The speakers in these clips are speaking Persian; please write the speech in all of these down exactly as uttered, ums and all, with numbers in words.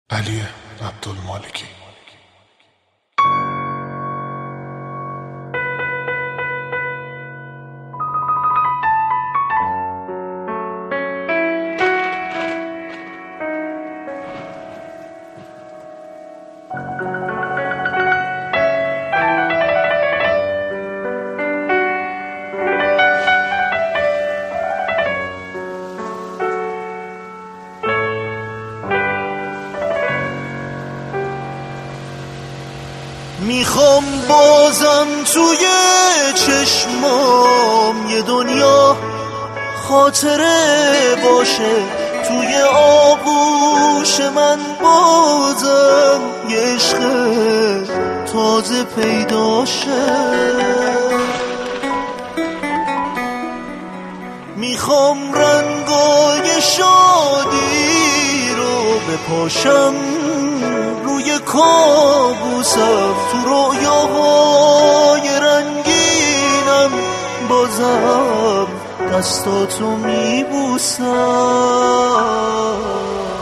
علی عبدالمالکی. میخوام بازم توی چشمام یه دنیا خاطره باشه، توی آغوش من بازم یه عشق تازه پیداشه. میخوام رنگای شادی رو بپاشم روی کابوسم، تو رویاهای رنگینم بازم دستاتو میبوسم.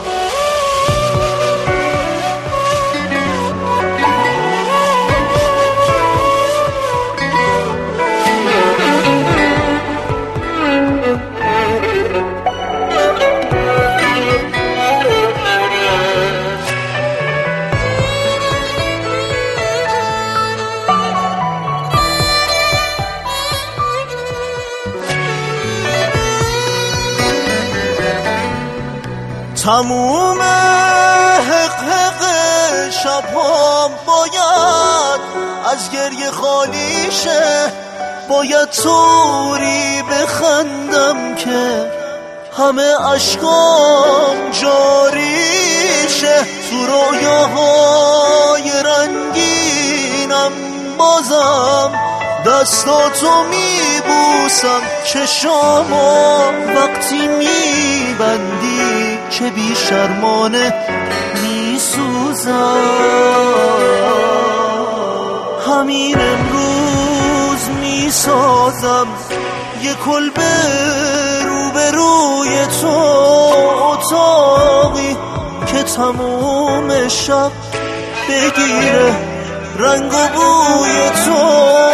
تموم حق حق شبام باید از گریه خالی شه، باید طوری بخندم که همه اشکام جاری شه. تو رویاهای رنگینم بازم دستاتو میبوسم، چشامو وقتی میبندی چه بی شرمانه میسوزم. همین امروز میسازم یه کلبه روبروی تو، اتاقی که تموم شب بگیره رنگ و بوی تو.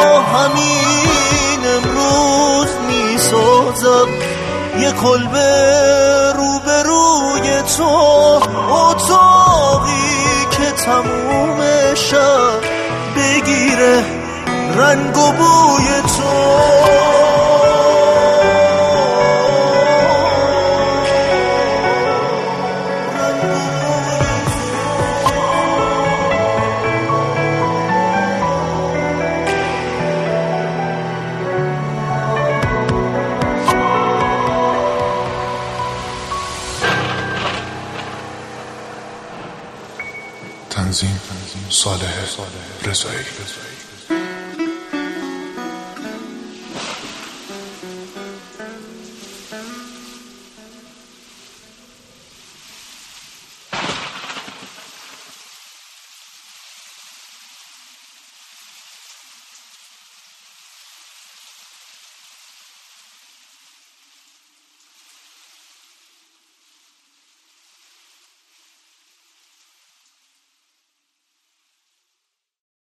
همین امروز میسازم یه کلبه روبروی تو، اتاقی که تموم شب بگیره رنگ و بوی تو. تنظیم صالح رضایی.